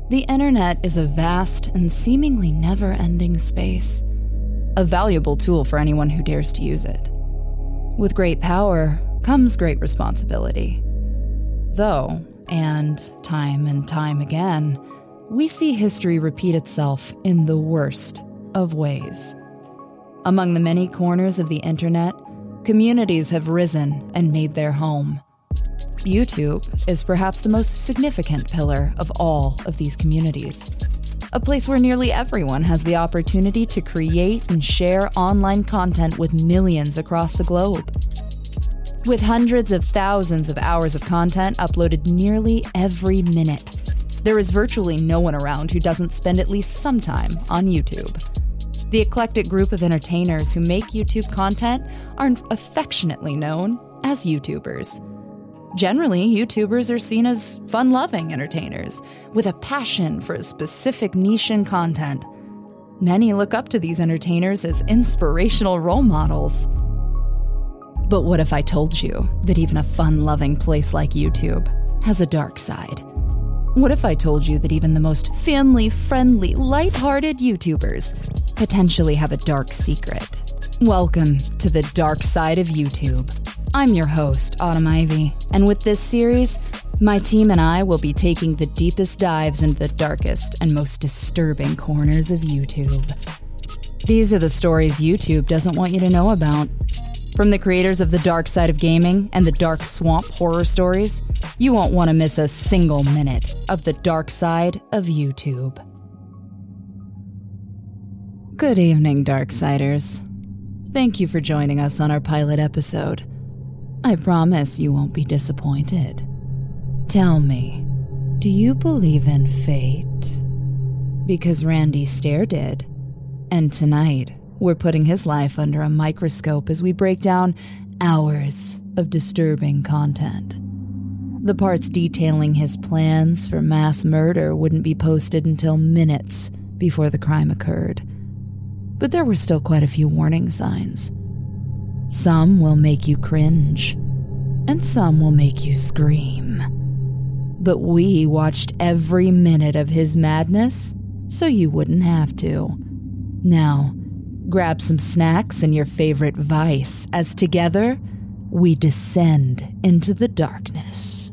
The internet is a vast and seemingly never-ending space, a valuable tool for anyone who dares to use it. With great power comes great responsibility. Though, and time again, we see history repeat itself in the worst of ways. Among the many corners of the internet, communities have risen and made their home. YouTube is perhaps the most significant pillar of all of these communities, a place where nearly everyone has the opportunity to create and share online content with millions across the globe. With hundreds of thousands of hours of content uploaded nearly every minute, there is virtually no one around who doesn't spend at least some time on YouTube. The eclectic group of entertainers who make YouTube content are affectionately known as YouTubers. Generally, YouTubers are seen as fun-loving entertainers with a passion for a specific niche in content. Many look up to these entertainers as inspirational role models. But what if I told you that even a fun-loving place like YouTube has a dark side? What if I told you that even the most family-friendly, lighthearted YouTubers potentially have a dark secret? Welcome to the dark side of YouTube. I'm your host, Autumn Ivy, and with this series, my team and I will be taking the deepest dives into the darkest and most disturbing corners of YouTube. These are the stories YouTube doesn't want you to know about. From the creators of The Dark Side of Gaming and the Dark Swamp horror stories, you won't want to miss a single minute of the dark side of YouTube. Good evening, Darksiders. Thank you for joining us on our pilot episode. I promise you won't be disappointed. Tell me, do you believe in fate? Because Randy Stair did. And tonight, we're putting his life under a microscope as we break down hours of disturbing content. The parts detailing his plans for mass murder wouldn't be posted until minutes before the crime occurred. But there were still quite a few warning signs. Some will make you cringe, and some will make you scream. But we watched every minute of his madness, so you wouldn't have to. Now, grab some snacks and your favorite vice, as together, we descend into the darkness.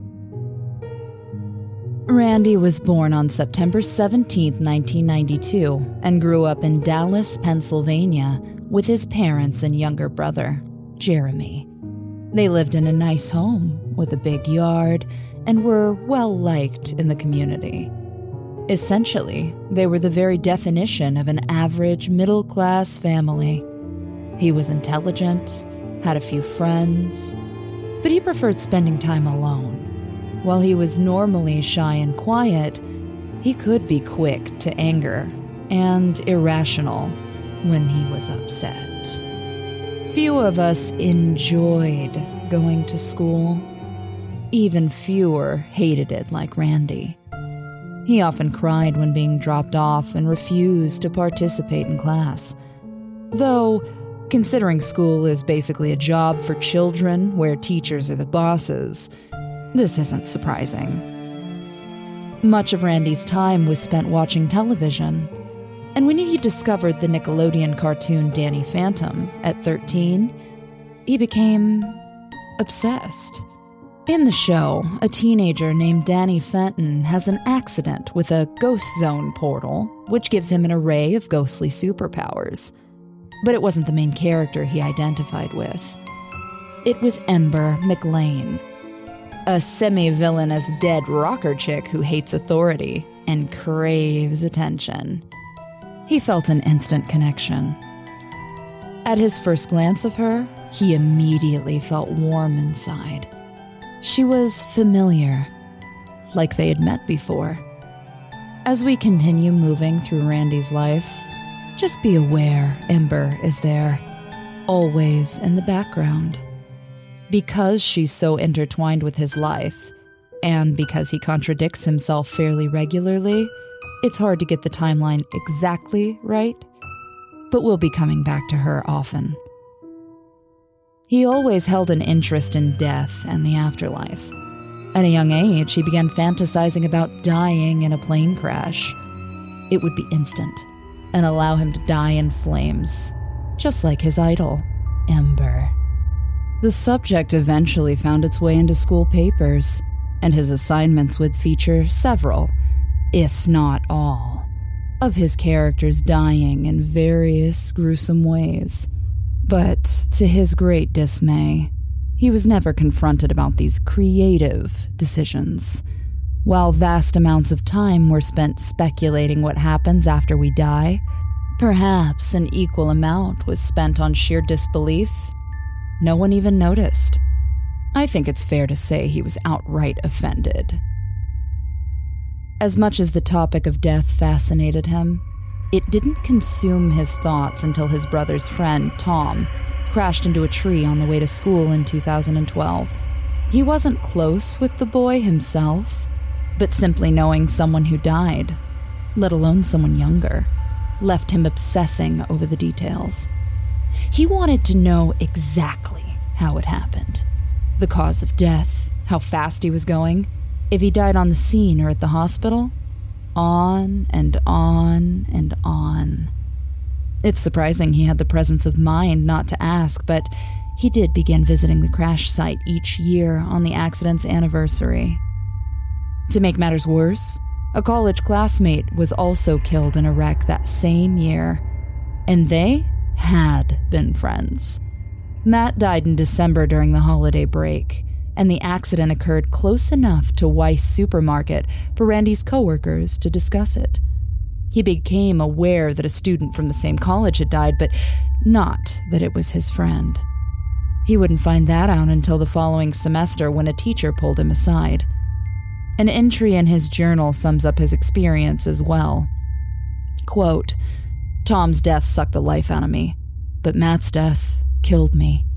Randy was born on September 17, 1992, and grew up in Dallas, Pennsylvania, with his parents and younger brother, Jeremy. They lived in a nice home with a big yard and were well-liked in the community. Essentially, they were the very definition of an average middle-class family. He was intelligent, had a few friends, but he preferred spending time alone. While he was normally shy and quiet, he could be quick to anger and irrational when he was upset. Few of us enjoyed going to school. Even fewer hated it like Randy. He often cried when being dropped off and refused to participate in class. Though, considering school is basically a job for children where teachers are the bosses, this isn't surprising. Much of Randy's time was spent watching television. And when he discovered the Nickelodeon cartoon Danny Phantom at 13, he became obsessed. In the show, a teenager named Danny Fenton has an accident with a ghost zone portal, which gives him an array of ghostly superpowers. But it wasn't the main character he identified with. It was Ember McLean, a semi-villainous dead rocker chick who hates authority and craves attention. He felt an instant connection. At his first glance of her, he immediately felt warm inside. She was familiar, like they had met before. As we continue moving through Randy's life, just be aware Ember is there, always in the background. Because she's so intertwined with his life, and because he contradicts himself fairly regularly, it's hard to get the timeline exactly right, but we'll be coming back to her often. He always held an interest in death and the afterlife. At a young age, he began fantasizing about dying in a plane crash. It would be instant and allow him to die in flames, just like his idol, Ember. The subject eventually found its way into school papers, and his assignments would feature several, if not all, of his characters dying in various gruesome ways. But to his great dismay, he was never confronted about these creative decisions. While vast amounts of time were spent speculating what happens after we die, perhaps an equal amount was spent on sheer disbelief. No one even noticed. I think it's fair to say he was outright offended. As much as the topic of death fascinated him, it didn't consume his thoughts until his brother's friend, Tom, crashed into a tree on the way to school in 2012. He wasn't close with the boy himself, but simply knowing someone who died, let alone someone younger, left him obsessing over the details. He wanted to know exactly how it happened. The cause of death, how fast he was going, if he died on the scene or at the hospital. On and on and on. It's surprising he had the presence of mind not to ask, but he did begin visiting the crash site each year on the accident's anniversary. To make matters worse, a college classmate was also killed in a wreck that same year, and they had been friends. Matt died in December during the holiday break, and the accident occurred close enough to Weiss Supermarket for Randy's coworkers to discuss it. He became aware that a student from the same college had died, but not that it was his friend. He wouldn't find that out until the following semester when a teacher pulled him aside. An entry in his journal sums up his experience as well. Quote, "Tom's death sucked the life out of me, but Matt's death killed me."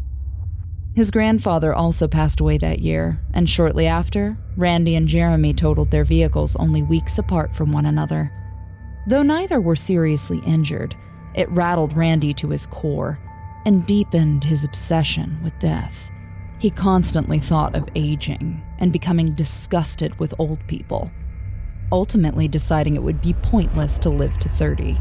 His grandfather also passed away that year, and shortly after, Randy and Jeremy totaled their vehicles only weeks apart from one another. Though neither were seriously injured, it rattled Randy to his core and deepened his obsession with death. He constantly thought of aging and becoming disgusted with old people, ultimately deciding it would be pointless to live to 30.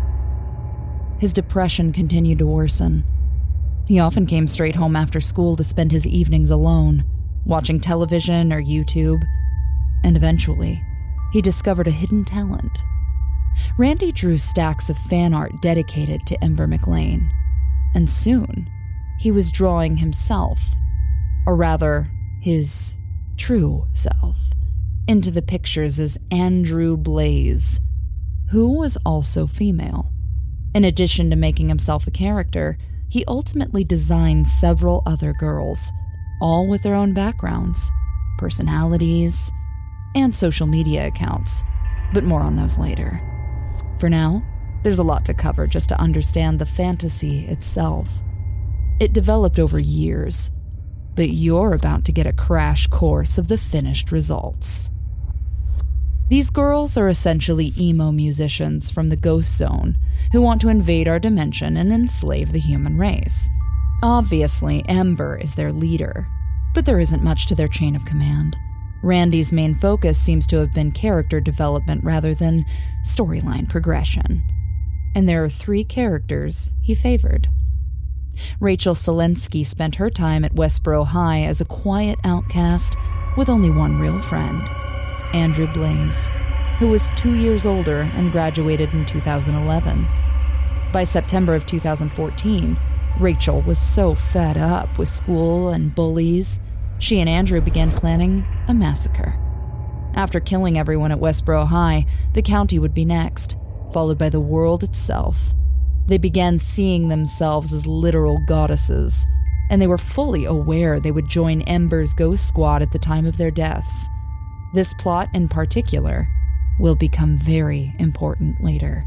His depression continued to worsen. He often came straight home after school to spend his evenings alone, watching television or YouTube, and eventually, he discovered a hidden talent. Randy drew stacks of fan art dedicated to Ember McLean, and soon, he was drawing himself, or rather, his true self, into the pictures as Andrew Blaze, who was also female. In addition to making himself a character, he ultimately designed several other girls, all with their own backgrounds, personalities, and social media accounts, but more on those later. For now, there's a lot to cover just to understand the fantasy itself. It developed over years, but you're about to get a crash course of the finished results. These girls are essentially emo musicians from the Ghost Zone who want to invade our dimension and enslave the human race. Obviously, Ember is their leader, but there isn't much to their chain of command. Randy's main focus seems to have been character development rather than storyline progression. And there are 3 characters he favored. Rachel Selensky spent her time at Westboro High as a quiet outcast with only one real friend, Andrew Blaze, who was 2 years older and graduated in 2011. By September of 2014, Rachel was so fed up with school and bullies, she and Andrew began planning a massacre. After killing everyone at Westboro High, the county would be next, followed by the world itself. They began seeing themselves as literal goddesses, and they were fully aware they would join Ember's ghost squad at the time of their deaths. This plot in particular will become very important later.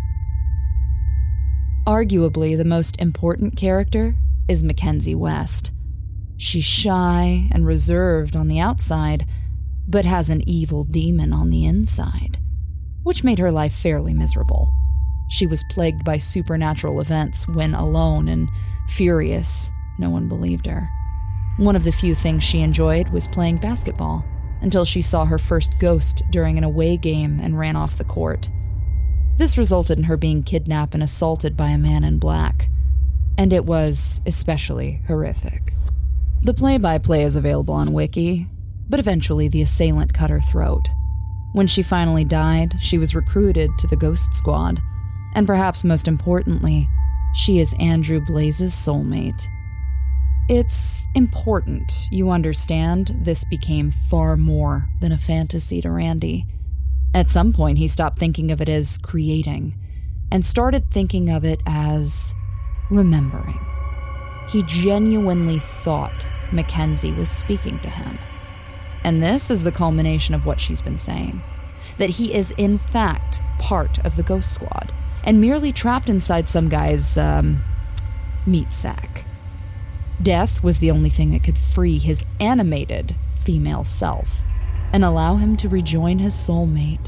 Arguably, the most important character is Mackenzie West. She's shy and reserved on the outside, but has an evil demon on the inside, which made her life fairly miserable. She was plagued by supernatural events when alone and furious. No one believed her. One of the few things she enjoyed was playing basketball, until she saw her first ghost during an away game and ran off the court. This resulted in her being kidnapped and assaulted by a man in black, and it was especially horrific. The play-by-play is available on Wiki, but eventually the assailant cut her throat. When she finally died, she was recruited to the Ghost Squad, and perhaps most importantly, she is Andrew Blaze's soulmate. It's important you understand this became far more than a fantasy to Randy. At some point, he stopped thinking of it as creating and started thinking of it as remembering. He genuinely thought Mackenzie was speaking to him. And this is the culmination of what she's been saying, that he is in fact part of the Ghost Squad and merely trapped inside some guy's, meat sack. Death was the only thing that could free his animated female self and allow him to rejoin his soulmate.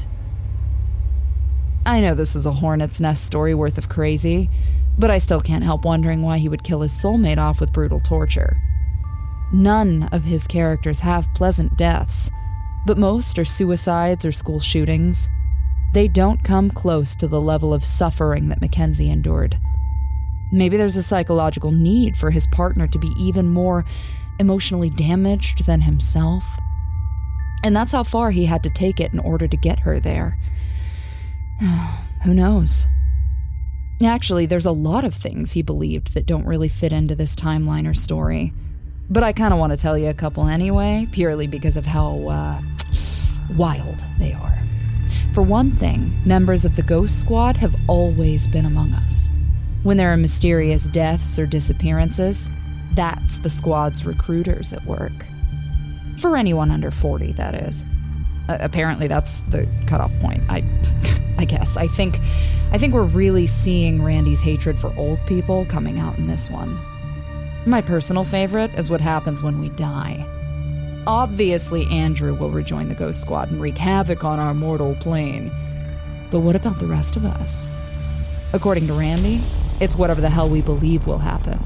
I know this is a hornet's nest story worth of crazy, but I still can't help wondering why he would kill his soulmate off with brutal torture. None of his characters have pleasant deaths, but most are suicides or school shootings. They don't come close to the level of suffering that Mackenzie endured. Maybe there's a psychological need for his partner to be even more emotionally damaged than himself. And that's how far he had to take it in order to get her there. Who knows? Actually, there's a lot of things he believed that don't really fit into this timeline or story. But I kind of want to tell you a couple anyway, purely because of how, wild they are. For one thing, members of the Ghost Squad have always been among us. When there are mysterious deaths or disappearances, that's the squad's recruiters at work. For anyone under 40, that is. Apparently that's the cutoff point, I guess. I think we're really seeing Randy's hatred for old people coming out in this one. My personal favorite is what happens when we die. Obviously, Andrew will rejoin the Ghost Squad and wreak havoc on our mortal plane. But what about the rest of us? According to Randy, it's whatever the hell we believe will happen.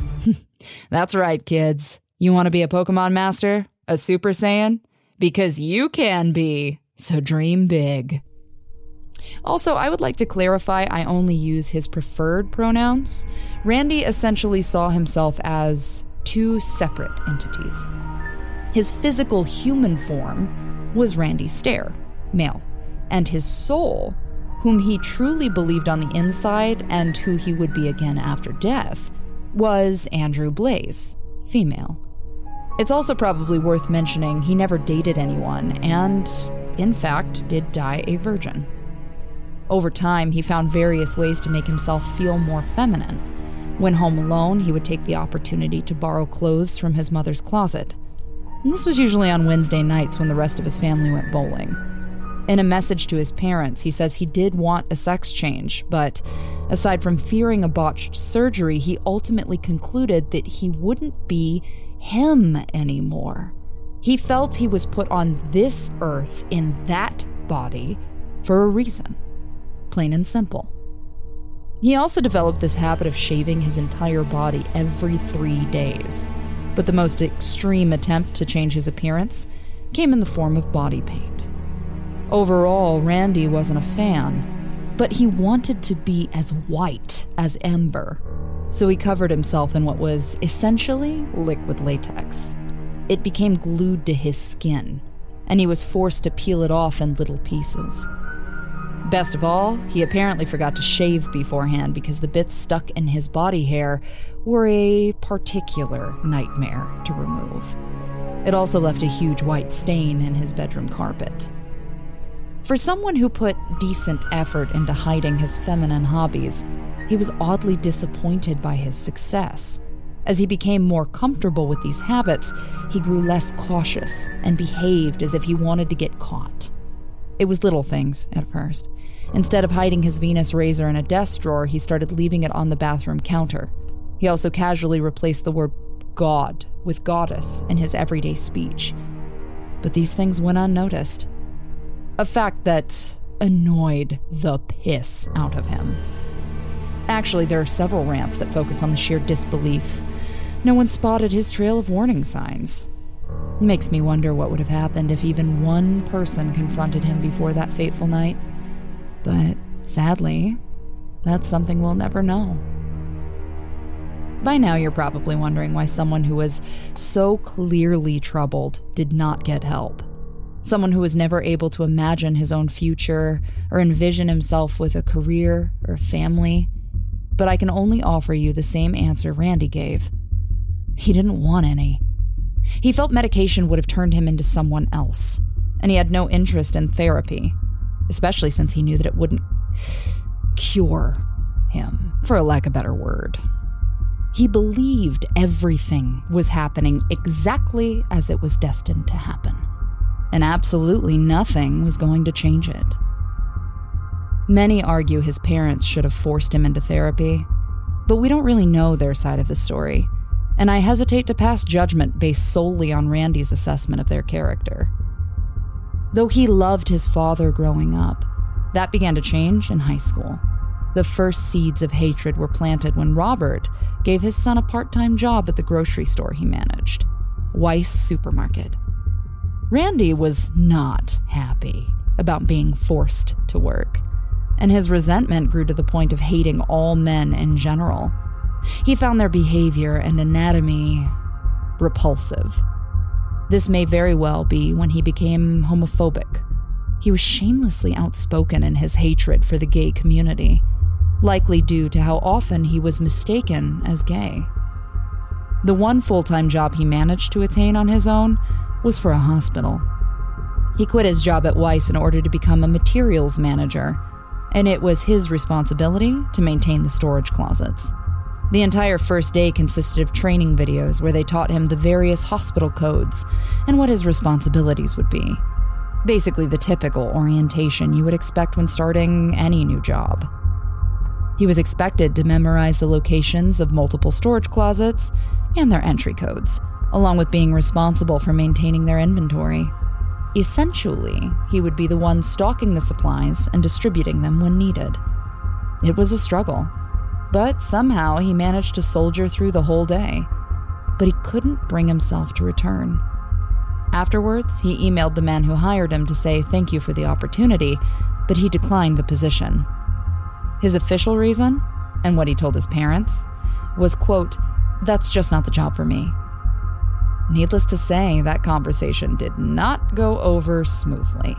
That's right, kids. You want to be a Pokemon Master? A Super Saiyan? Because you can be, so dream big. Also, I would like to clarify I only use his preferred pronouns. Randy essentially saw himself as two separate entities. His physical human form was Randy Stair, male, and his soul, whom he truly believed on the inside and who he would be again after death, was Andrew Blaze, female. It's also probably worth mentioning he never dated anyone and, in fact, did die a virgin. Over time, he found various ways to make himself feel more feminine. When home alone, he would take the opportunity to borrow clothes from his mother's closet. And this was usually on Wednesday nights when the rest of his family went bowling. In a message to his parents, he says he did want a sex change, but aside from fearing a botched surgery, he ultimately concluded that he wouldn't be him anymore. He felt he was put on this earth in that body for a reason. Plain and simple. He also developed this habit of shaving his entire body every 3 days, but the most extreme attempt to change his appearance came in the form of body paint. Overall, Randy wasn't a fan, but he wanted to be as white as ember, so he covered himself in what was essentially liquid latex. It became glued to his skin, and he was forced to peel it off in little pieces. Best of all, he apparently forgot to shave beforehand because the bits stuck in his body hair were a particular nightmare to remove. It also left a huge white stain in his bedroom carpet. For someone who put decent effort into hiding his feminine hobbies, he was oddly disappointed by his success. As he became more comfortable with these habits, he grew less cautious and behaved as if he wanted to get caught. It was little things at first. Instead of hiding his Venus razor in a desk drawer, he started leaving it on the bathroom counter. He also casually replaced the word God with goddess in his everyday speech. But these things went unnoticed. A fact that annoyed the piss out of him. Actually, there are several rants that focus on the sheer disbelief. No one spotted his trail of warning signs. Makes me wonder what would have happened if even one person confronted him before that fateful night. But sadly, that's something we'll never know. By now, you're probably wondering why someone who was so clearly troubled did not get help. Someone who was never able to imagine his own future or envision himself with a career or family. But I can only offer you the same answer Randy gave. He didn't want any. He felt medication would have turned him into someone else, and he had no interest in therapy, especially since he knew that it wouldn't cure him, for a lack of a better word. He believed everything was happening exactly as it was destined to happen, and absolutely nothing was going to change it. Many argue his parents should have forced him into therapy, but we don't really know their side of the story, and I hesitate to pass judgment based solely on Randy's assessment of their character. Though he loved his father growing up, that began to change in high school. The first seeds of hatred were planted when Robert gave his son a part-time job at the grocery store he managed, Weiss Supermarket. Randy was not happy about being forced to work, and his resentment grew to the point of hating all men in general. He found their behavior and anatomy repulsive. This may very well be when he became homophobic. He was shamelessly outspoken in his hatred for the gay community, likely due to how often he was mistaken as gay. The one full-time job he managed to attain on his own was for a hospital. He quit his job at Weiss in order to become a materials manager, and it was his responsibility to maintain the storage closets. The entire first day consisted of training videos where they taught him the various hospital codes and what his responsibilities would be. Basically the typical orientation you would expect when starting any new job. He was expected to memorize the locations of multiple storage closets and their entry codes, along with being responsible for maintaining their inventory. Essentially, he would be the one stocking the supplies and distributing them when needed. It was a struggle, but somehow he managed to soldier through the whole day. But he couldn't bring himself to return. Afterwards, he emailed the man who hired him to say thank you for the opportunity, but he declined the position. His official reason, and what he told his parents, was, quote, "That's just not the job for me." Needless to say, that conversation did not go over smoothly.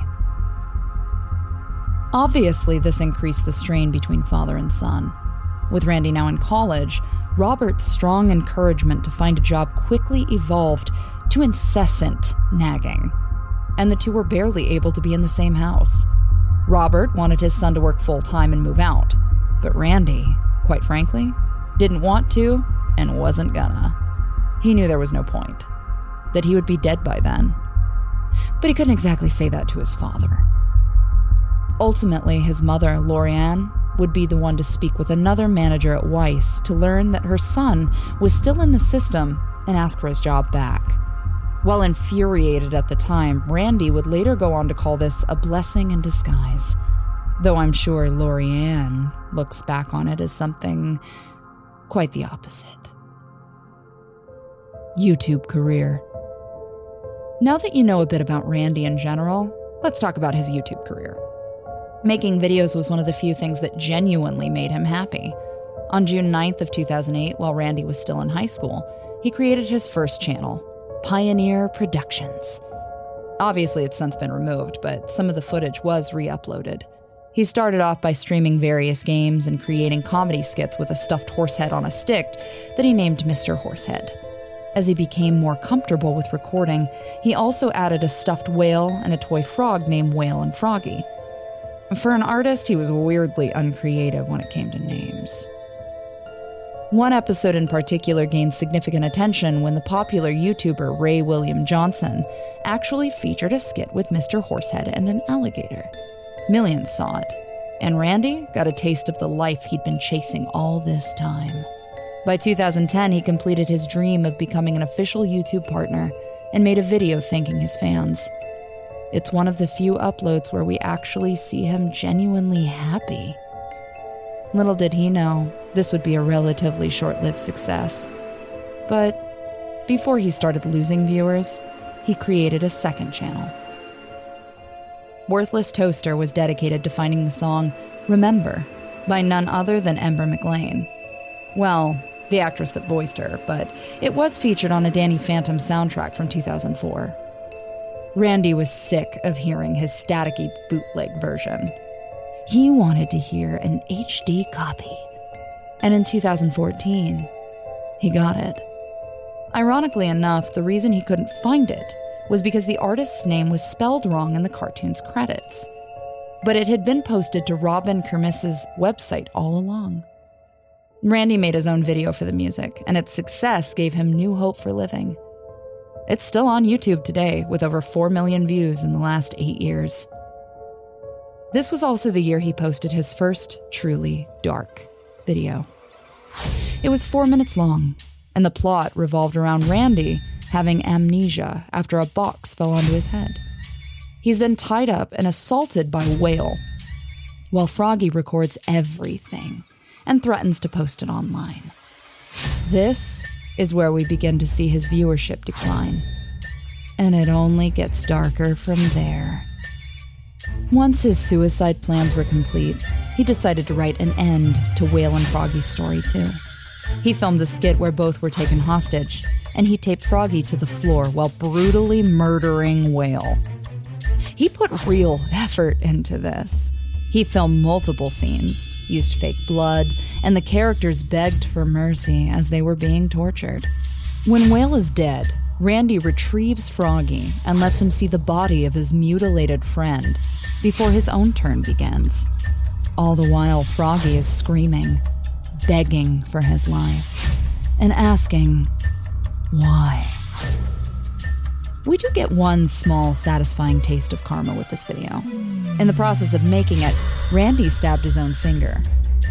Obviously, this increased the strain between father and son. With Randy now in college, Robert's strong encouragement to find a job quickly evolved to incessant nagging, and the two were barely able to be in the same house. Robert wanted his son to work full-time and move out, but Randy, quite frankly, didn't want to and wasn't gonna. He knew there was no point, that he would be dead by then. But he couldn't exactly say that to his father. Ultimately, his mother, Lorianne, would be the one to speak with another manager at Weiss to learn that her son was still in the system and ask for his job back. While infuriated at the time, Randy would later go on to call this a blessing in disguise, though I'm sure Lorianne looks back on it as something quite the opposite. YouTube career. Now that you know a bit about Randy in general, let's talk about his YouTube career. Making videos was one of the few things that genuinely made him happy. On June 9th of 2008, while Randy was still in high school, he created his first channel, Pioneer Productions. Obviously, it's since been removed, but some of the footage was re-uploaded. He started off by streaming various games and creating comedy skits with a stuffed horsehead on a stick that he named Mr. Horsehead. As he became more comfortable with recording, he also added a stuffed whale and a toy frog named Whale and Froggy. For an artist, he was weirdly uncreative when it came to names. One episode in particular gained significant attention when the popular YouTuber Ray William Johnson actually featured a skit with Mr. Horsehead and an alligator. Millions saw it, and Randy got a taste of the life he'd been chasing all this time. By 2010, he completed his dream of becoming an official YouTube partner and made a video thanking his fans. It's one of the few uploads where we actually see him genuinely happy. Little did he know, this would be a relatively short-lived success. But before he started losing viewers, he created a second channel. Worthless Toaster was dedicated to finding the song Remember by none other than Ember McLean. Well, the actress that voiced her, but it was featured on a Danny Phantom soundtrack from 2004. Randy was sick of hearing his staticky bootleg version. He wanted to hear an HD copy. And in 2014, he got it. Ironically enough, the reason he couldn't find it was because the artist's name was spelled wrong in the cartoon's credits. But it had been posted to Robin Kermes's website all along. Randy made his own video for the music, and its success gave him new hope for living. It's still on YouTube today, with over 4 million views in the last 8 years. This was also the year he posted his first truly dark video. It was 4 minutes long, and the plot revolved around Randy having amnesia after a box fell onto his head. He's then tied up and assaulted by a whale, while Froggy records everything and threatens to post it online. This is where we begin to see his viewership decline, and it only gets darker from there. Once his suicide plans were complete, he decided to write an end to Whale and Froggy's story too. He filmed a skit where both were taken hostage, and he taped Froggy to the floor while brutally murdering Whale. He put real effort into this. He filmed multiple scenes, used fake blood, and the characters begged for mercy as they were being tortured. When Whale is dead, Randy retrieves Froggy and lets him see the body of his mutilated friend before his own turn begins. All the while, Froggy is screaming, begging for his life, and asking, why? We do get one small, satisfying taste of karma with this video. In the process of making it, Randy stabbed his own finger.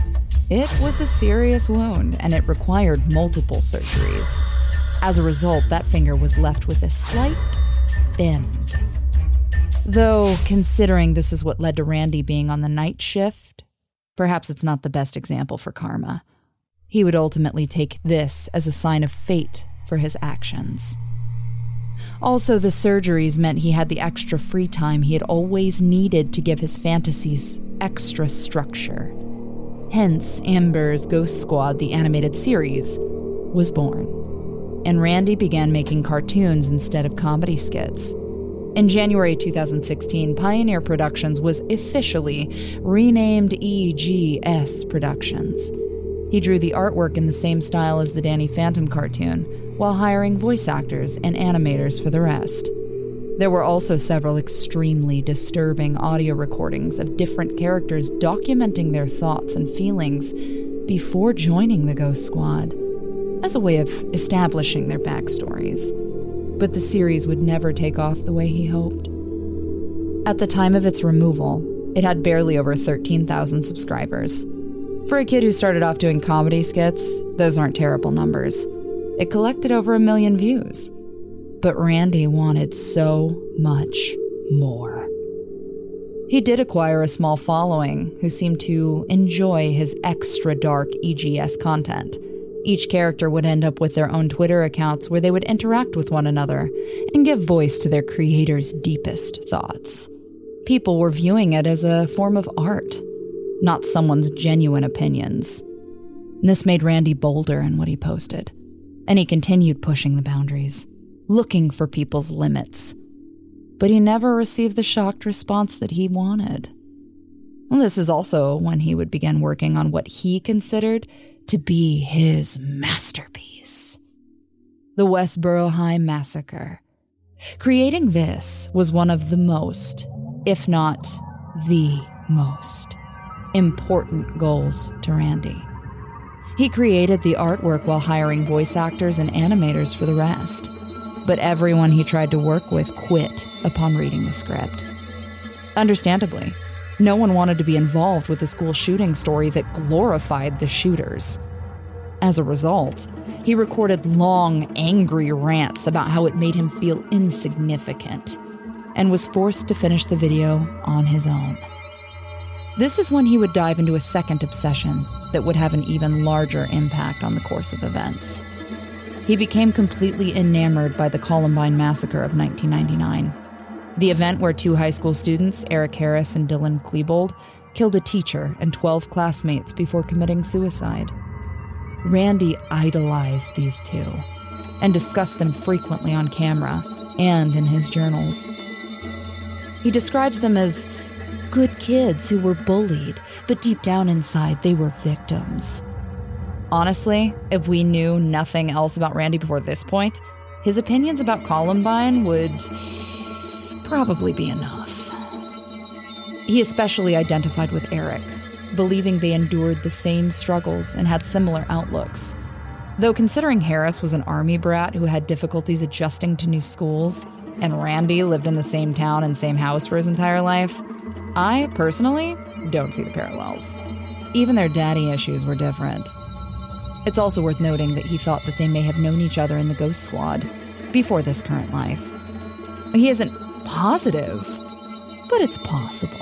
It was a serious wound, and it required multiple surgeries. As a result, that finger was left with a slight bend. Though, considering this is what led to Randy being on the night shift, perhaps it's not the best example for karma. He would ultimately take this as a sign of fate for his actions. Also, the surgeries meant he had the extra free time he had always needed to give his fantasies extra structure. Hence, Amber's Ghost Squad, the animated series, was born. And Randy began making cartoons instead of comedy skits. In January 2016, Pioneer Productions was officially renamed EGS Productions. He drew the artwork in the same style as the Danny Phantom cartoon, while hiring voice actors and animators for the rest. There were also several extremely disturbing audio recordings of different characters documenting their thoughts and feelings before joining the Ghost Squad, as a way of establishing their backstories. But the series would never take off the way he hoped. At the time of its removal, it had barely over 13,000 subscribers. For a kid who started off doing comedy skits, those aren't terrible numbers. It collected over 1 million views. But Randy wanted so much more. He did acquire a small following who seemed to enjoy his extra dark EGS content. Each character would end up with their own Twitter accounts where they would interact with one another and give voice to their creator's deepest thoughts. People were viewing it as a form of art, not someone's genuine opinions. This made Randy bolder in what he posted, and he continued pushing the boundaries, looking for people's limits. But he never received the shocked response that he wanted. Well, this is also when he would begin working on what he considered to be his masterpiece, the Westboro High Massacre. Creating this was one of the most, if not the most, important goals to Randy. He created the artwork while hiring voice actors and animators for the rest, but everyone he tried to work with quit upon reading the script. Understandably, no one wanted to be involved with a school shooting story that glorified the shooters. As a result, he recorded long, angry rants about how it made him feel insignificant, and was forced to finish the video on his own. This is when he would dive into a second obsession that would have an even larger impact on the course of events. He became completely enamored by the Columbine Massacre of 1999. The event where 2 high school students, Eric Harris and Dylan Klebold, killed a teacher and 12 classmates before committing suicide. Randy idolized these 2 and discussed them frequently on camera and in his journals. He describes them as good kids who were bullied, but deep down inside they were victims. Honestly, if we knew nothing else about Randy before this point, his opinions about Columbine would probably be enough. He especially identified with Eric, believing they endured the same struggles and had similar outlooks. Though considering Harris was an army brat who had difficulties adjusting to new schools, and Randy lived in the same town and same house for his entire life, I, personally, don't see the parallels. Even their daddy issues were different. It's also worth noting that he thought that they may have known each other in the Ghost Squad before this current life. He isn't positive, but it's possible.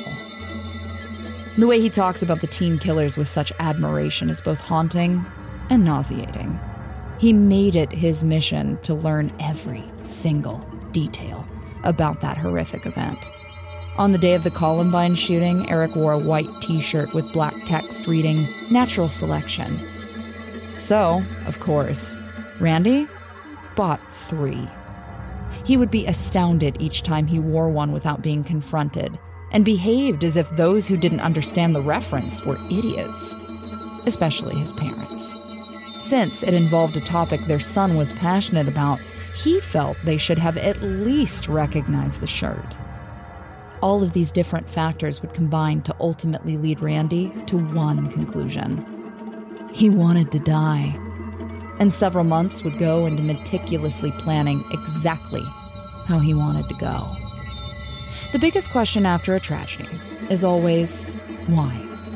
The way he talks about the teen killers with such admiration is both haunting and nauseating. He made it his mission to learn every single detail about that horrific event. On the day of the Columbine shooting, Eric wore a white t-shirt with black text reading, "Natural Selection." So, of course, Randy bought 3. He would be astounded each time he wore one without being confronted, and behaved as if those who didn't understand the reference were idiots, especially his parents. Since it involved a topic their son was passionate about, he felt they should have at least recognized the shirt. All of these different factors would combine to ultimately lead Randy to one conclusion. He wanted to die. And several months would go into meticulously planning exactly how he wanted to go. The biggest question after a tragedy is always, why?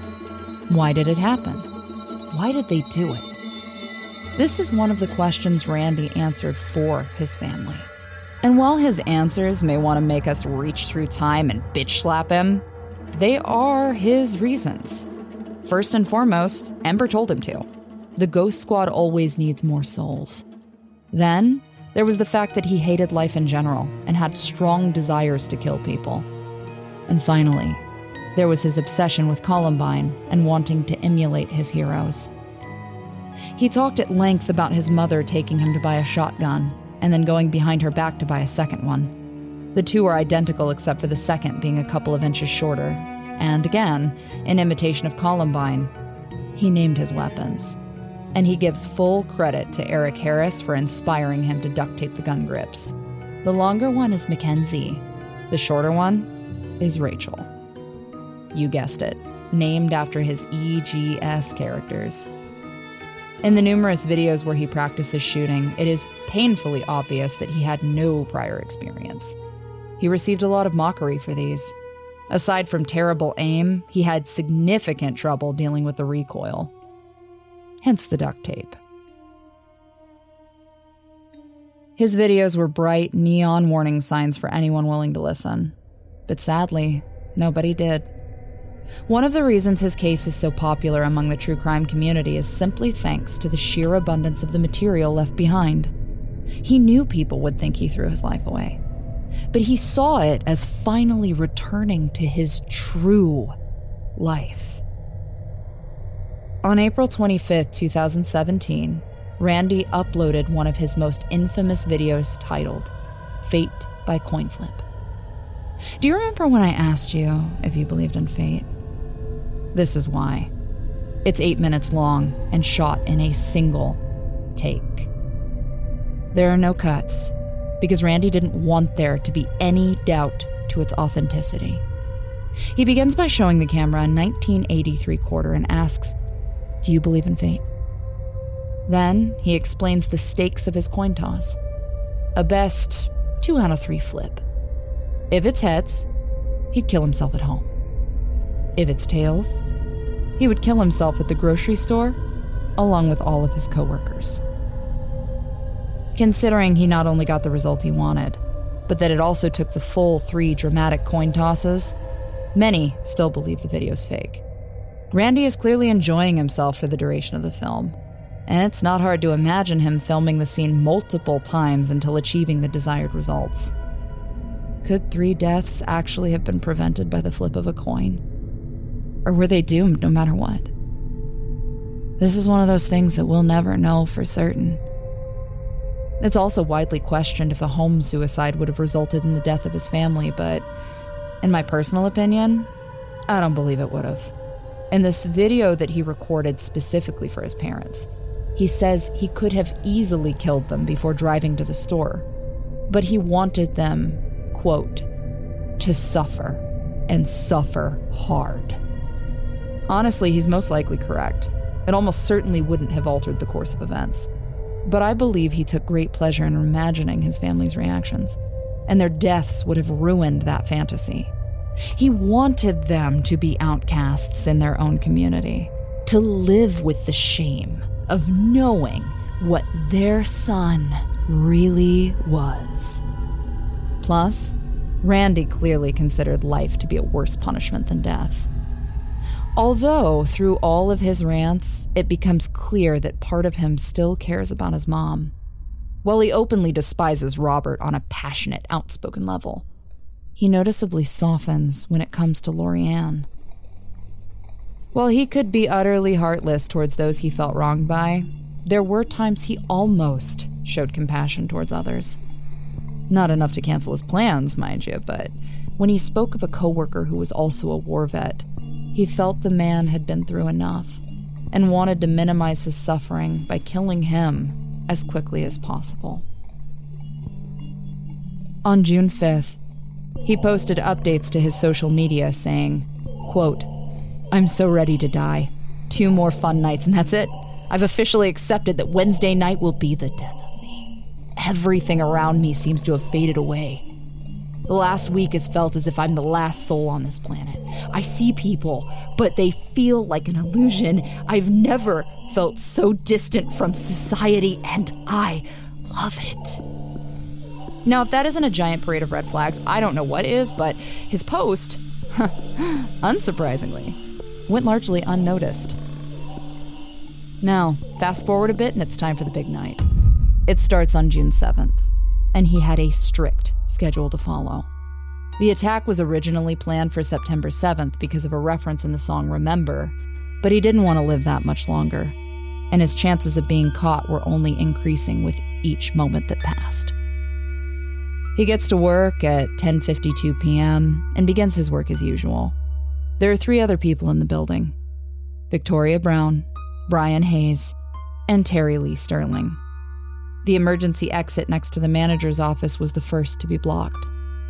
Why did it happen? Why did they do it? This is one of the questions Randy answered for his family. And while his answers may want to make us reach through time and bitch slap him, they are his reasons. First and foremost, Ember told him to. The Ghost Squad always needs more souls. Then, there was the fact that he hated life in general and had strong desires to kill people. And finally, there was his obsession with Columbine and wanting to emulate his heroes. He talked at length about his mother taking him to buy a shotgun and then going behind her back to buy a second one. The 2 are identical except for the second being a couple of inches shorter. And again, in imitation of Columbine, he named his weapons. And he gives full credit to Eric Harris for inspiring him to duct tape the gun grips. The longer one is Mackenzie. The shorter one is Rachel. You guessed it, named after his EGS characters. In the numerous videos where he practices shooting, it is painfully obvious that he had no prior experience. He received a lot of mockery for these. Aside from terrible aim, he had significant trouble dealing with the recoil. Hence the duct tape. His videos were bright neon warning signs for anyone willing to listen. But sadly, nobody did. One of the reasons his case is so popular among the true crime community is simply thanks to the sheer abundance of the material left behind. He knew people would think he threw his life away, but he saw it as finally returning to his true life. On April 25th, 2017, Randy uploaded one of his most infamous videos titled Fate by Coin Flip. Do you remember when I asked you if you believed in fate? This is why. It's 8 minutes long and shot in a single take. There are no cuts, because Randy didn't want there to be any doubt to its authenticity. He begins by showing the camera a 1983 quarter and asks, "Do you believe in fate?" Then he explains the stakes of his coin toss. A best 2 out of 3 flip. If it's heads, he'd kill himself at home. If it's tails, he would kill himself at the grocery store, along with all of his coworkers. Considering he not only got the result he wanted, but that it also took the full 3 dramatic coin tosses, many still believe the video's fake. Randy is clearly enjoying himself for the duration of the film, and it's not hard to imagine him filming the scene multiple times until achieving the desired results. Could 3 deaths actually have been prevented by the flip of a coin? Or were they doomed no matter what? This is one of those things that we'll never know for certain. It's also widely questioned if a home suicide would have resulted in the death of his family, but in my personal opinion, I don't believe it would have. In this video that he recorded specifically for his parents, he says he could have easily killed them before driving to the store, but he wanted them, quote, to suffer, and suffer hard. Honestly, he's most likely correct. It almost certainly wouldn't have altered the course of events. But I believe he took great pleasure in imagining his family's reactions, and their deaths would have ruined that fantasy. He wanted them to be outcasts in their own community, to live with the shame of knowing what their son really was. Plus, Randy clearly considered life to be a worse punishment than death. Although, through all of his rants, it becomes clear that part of him still cares about his mom. While he openly despises Robert on a passionate, outspoken level, he noticeably softens when it comes to Lori-Ann. While he could be utterly heartless towards those he felt wronged by, there were times he almost showed compassion towards others. Not enough to cancel his plans, mind you, but when he spoke of a coworker who was also a war vet, he felt the man had been through enough and wanted to minimize his suffering by killing him as quickly as possible. On June 5th, he posted updates to his social media saying, quote, "I'm so ready to die. 2 more fun nights and that's it. I've officially accepted that Wednesday night will be the death of me. Everything around me seems to have faded away. The last week has felt as if I'm the last soul on this planet. I see people, but they feel like an illusion. I've never felt so distant from society, and I love it." Now, if that isn't a giant parade of red flags, I don't know what is, but his post, unsurprisingly, went largely unnoticed. Now, fast forward a bit and it's time for the big night. It starts on June 7th, and he had a strict schedule to follow. The attack was originally planned for September 7th because of a reference in the song Remember, but he didn't want to live that much longer, and his chances of being caught were only increasing with each moment that passed. He gets to work at 10:52 p.m. and begins his work as usual. There are 3 other people in the building: Victoria Brown, Brian Hayes, and Terry Lee Sterling. The emergency exit next to the manager's office was the first to be blocked.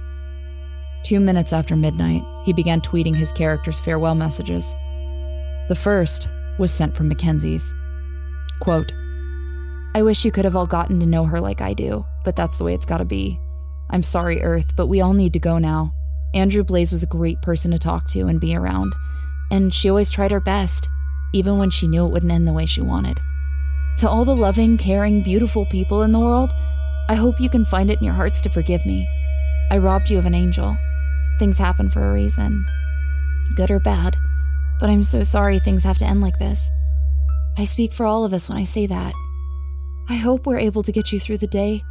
2 minutes after midnight, he began tweeting his character's farewell messages. The first was sent from Mackenzie's. Quote, "I wish you could have all gotten to know her like I do, but that's the way it's gotta be. I'm sorry, Earth, but we all need to go now. Andrew Blaze was a great person to talk to and be around, and she always tried her best, even when she knew it wouldn't end the way she wanted. To all the loving, caring, beautiful people in the world, I hope you can find it in your hearts to forgive me. I robbed you of an angel. Things happen for a reason. Good or bad, but I'm so sorry things have to end like this. I speak for all of us when I say that. I hope we're able to get you through the day.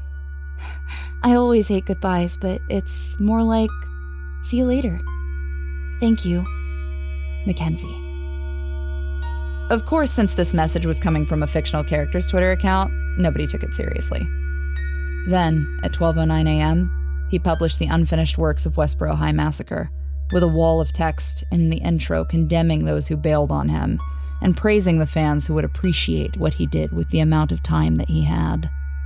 I always hate goodbyes, but it's more like, see you later. Thank you, Mackenzie." Of course, since this message was coming from a fictional character's Twitter account, nobody took it seriously. Then, at 12:09 a.m., he published the unfinished works of Westboro High Massacre, with a wall of text in the intro condemning those who bailed on him and praising the fans who would appreciate what he did with the amount of time that he had.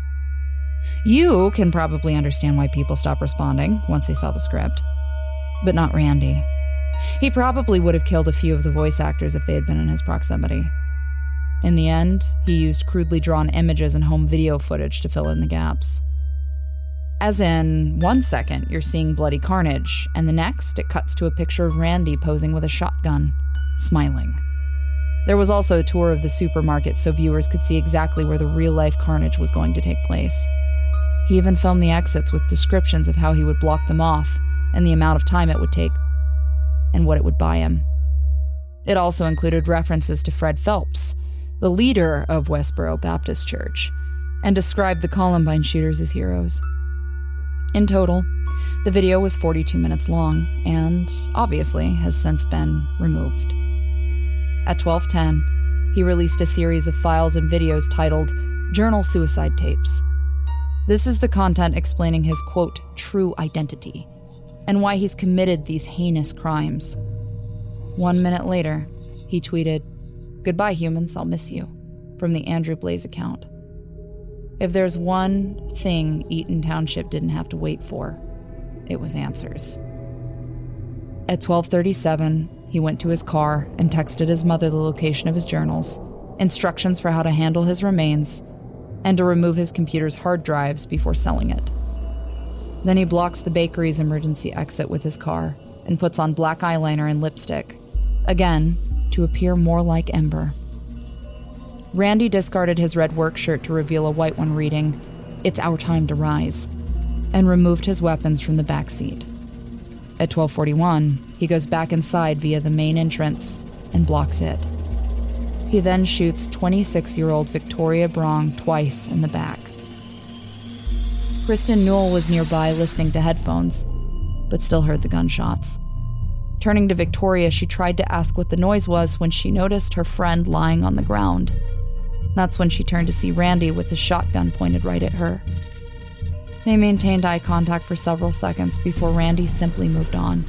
You can probably understand why people stopped responding once they saw the script, but not Randy. He probably would have killed a few of the voice actors if they had been in his proximity. In the end, he used crudely drawn images and home video footage to fill in the gaps. As in, 1 second you're seeing bloody carnage, and the next it cuts to a picture of Randy posing with a shotgun, smiling. There was also a tour of the supermarket so viewers could see exactly where the real-life carnage was going to take place. He even filmed the exits with descriptions of how he would block them off and the amount of time it would take, and what it would buy him. It also included references to Fred Phelps, the leader of Westboro Baptist Church, and described the Columbine shooters as heroes. In total, the video was 42 minutes long and, obviously, has since been removed. At 12:10, he released a series of files and videos titled Journal Suicide Tapes. This is the content explaining his, quote, true identity, and why he's committed these heinous crimes. 1 minute later, he tweeted, "Goodbye, humans, I'll miss you," from the Andrew Blaze account. If there's one thing Eaton Township didn't have to wait for, it was answers. At 12:37, he went to his car and texted his mother the location of his journals, instructions for how to handle his remains, and to remove his computer's hard drives before selling it. Then he blocks the bakery's emergency exit with his car and puts on black eyeliner and lipstick, again, to appear more like Ember. Randy discarded his red work shirt to reveal a white one reading, "It's our time to rise," and removed his weapons from the back seat. At 12:41, he goes back inside via the main entrance and blocks it. He then shoots 26-year-old Victoria Brong twice in the back. Kristen Newell was nearby listening to headphones, but still heard the gunshots. Turning to Victoria, she tried to ask what the noise was when she noticed her friend lying on the ground. That's when she turned to see Randy with his shotgun pointed right at her. They maintained eye contact for several seconds before Randy simply moved on.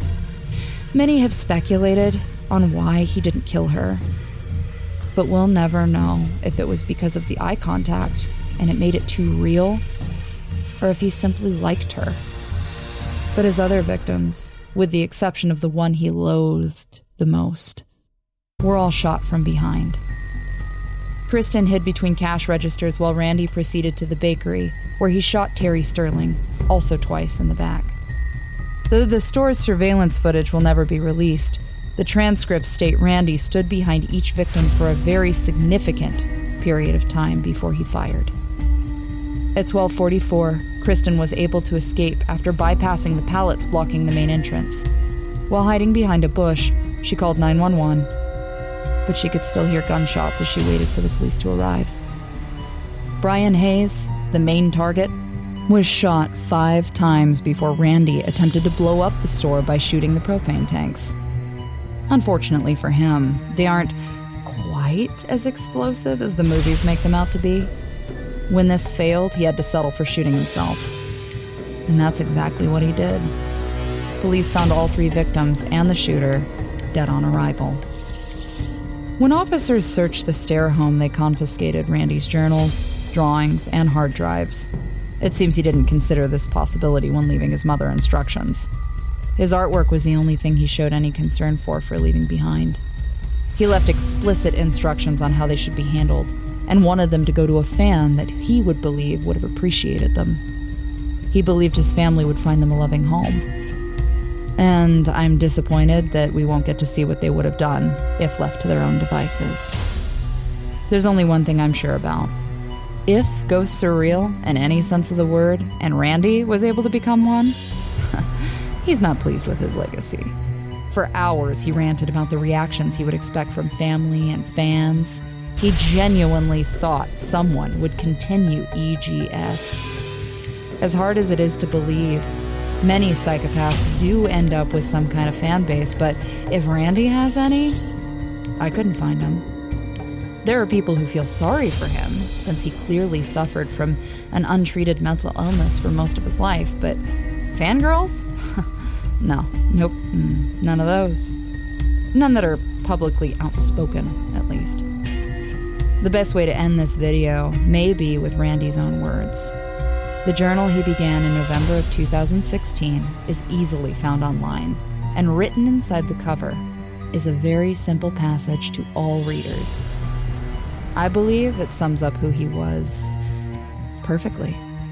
Many have speculated on why he didn't kill her, but we'll never know if it was because of the eye contact and it made it too real, or if he simply liked her. But his other victims, with the exception of the one he loathed the most, were all shot from behind. Kristen hid between cash registers while Randy proceeded to the bakery, where he shot Terry Sterling, also twice in the back. Though the store's surveillance footage will never be released, the transcripts state Randy stood behind each victim for a very significant period of time before he fired. At 12:44, Kristen was able to escape after bypassing the pallets blocking the main entrance. While hiding behind a bush, she called 911, but she could still hear gunshots as she waited for the police to arrive. Brian Hayes, the main target, was shot 5 times before Randy attempted to blow up the store by shooting the propane tanks. Unfortunately for him, they aren't quite as explosive as the movies make them out to be. When this failed, he had to settle for shooting himself. And that's exactly what he did. Police found all 3 victims and the shooter dead on arrival. When officers searched the Stair home, they confiscated Randy's journals, drawings, and hard drives. It seems he didn't consider this possibility when leaving his mother instructions. His artwork was the only thing he showed any concern for leaving behind. He left explicit instructions on how they should be handled, and wanted them to go to a fan that he would believe would have appreciated them. He believed his family would find them a loving home. And I'm disappointed that we won't get to see what they would have done if left to their own devices. There's only one thing I'm sure about. If ghosts are real, in any sense of the word, and Randy was able to become one, he's not pleased with his legacy. For hours, he ranted about the reactions he would expect from family and fans. He genuinely thought someone would continue EGS. As hard as it is to believe, many psychopaths do end up with some kind of fan base, but if Randy has any, I couldn't find him. There are people who feel sorry for him, since he clearly suffered from an untreated mental illness for most of his life, but fangirls? Nope, none of those. None that are publicly outspoken, at least. The best way to end this video may be with Randy's own words. The journal he began in November of 2016 is easily found online, and written inside the cover is a very simple passage to all readers. I believe it sums up who he was perfectly.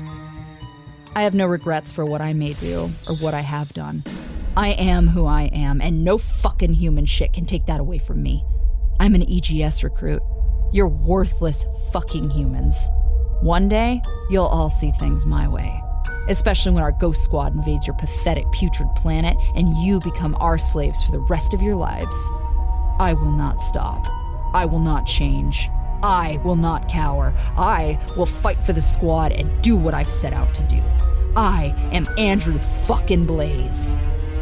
I have no regrets for what I may do or what I have done. I am who I am, and no fucking human shit can take that away from me. I'm an EGS recruit. You're worthless fucking humans. One day, you'll all see things my way. Especially when our ghost squad invades your pathetic, putrid planet and you become our slaves for the rest of your lives. I will not stop. I will not change. I will not cower. I will fight for the squad and do what I've set out to do. I am Andrew fucking Blaze.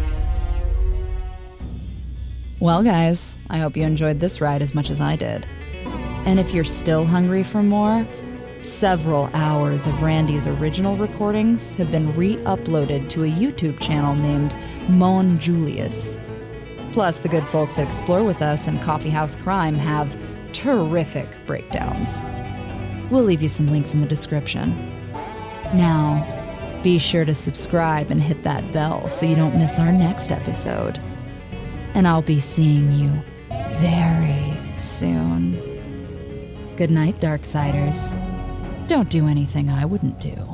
Well, guys, I hope you enjoyed this ride as much as I did. And if you're still hungry for more, several hours of Randy's original recordings have been re-uploaded to a YouTube channel named Mon Julius. Plus, the good folks at Explore With Us and Coffee House Crime have terrific breakdowns. We'll leave you some links in the description. Now, be sure to subscribe and hit that bell so you don't miss our next episode. And I'll be seeing you very soon. Good night, Darksiders. Don't do anything I wouldn't do.